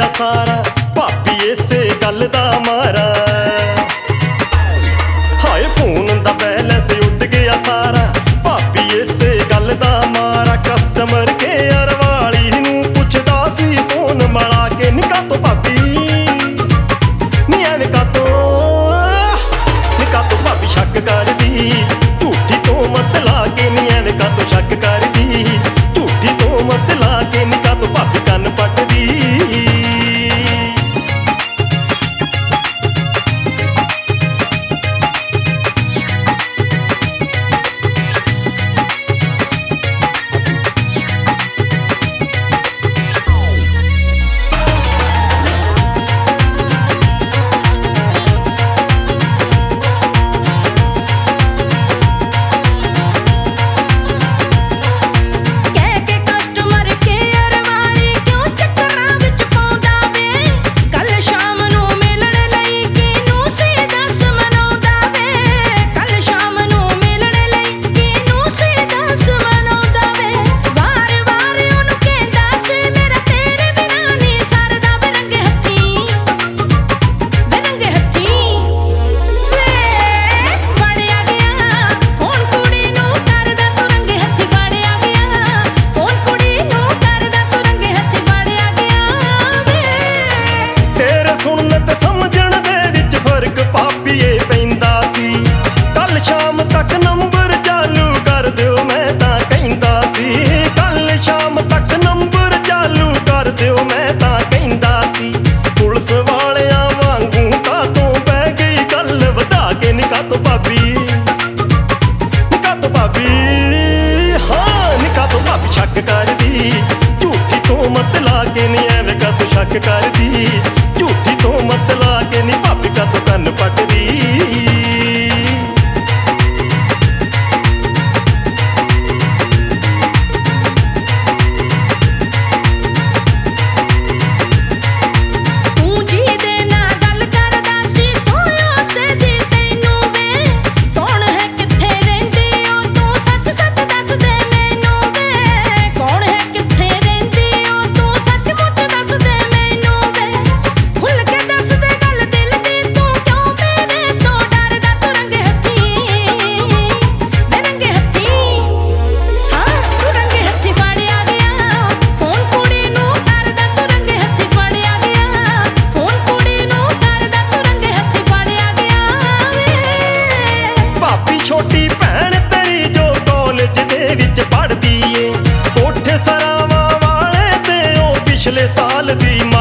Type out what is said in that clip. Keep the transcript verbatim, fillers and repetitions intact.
ਗਿਆ ਸਾਰਾ ਭਾਬੀ ਇਸੇ ਗੱਲ ਦਾ ਮਾਰਾ। ਹਾਏ ਫੋਨ ਦਾ ਬੈਲੈਂਸ ਉੱਡ ਗਿਆ ਸਾਰਾ ਭਾਬੀ ਇਸੇ ਗੱਲ ਦਾ ਮਾਰਾ। ਕਸਟਮਰ ਕੇਅਰ ਵਾਲੀ ਨੂੰ ਪੁੱਛਦਾ ਸੀ ਫੋਨ ਮਿਲਾ ਕੇ ਨੀ ਕਾਤੋਂ ਭਾਬੀ ਨੀ ਐਵੇਂ ਕਾਤੋਂ ਨੀ ਕਾਤੋਂ ਭਾਬੀ ਸ਼ੱਕ ਕਰਦੀ ਝੂਠੀ ਤੋਮਤ ਲਾ ਕੇ ਨੀ ਐਵੇਂ ਕਾਤੋਂ ਸ਼ੱਕ ਕਰਦੀ ਝੂਠੀ ਤੋਮਤ ਲਾ ਕੇ ਨੀ ਕਾਤੋਂ ਭਾਬੀ ਕੰਨ ਪੱਟਦੀ। शक करदी झूठी तोमत ला के नी एवें कातों शक करदी झूठी तोमत ला के नी भाभी कातों कन्न पटदी। छोटी भैन तेरी जो कॉलेज दे विच पढ़दी ए कोठे सरावां वाले ते ओ पिछले साल दी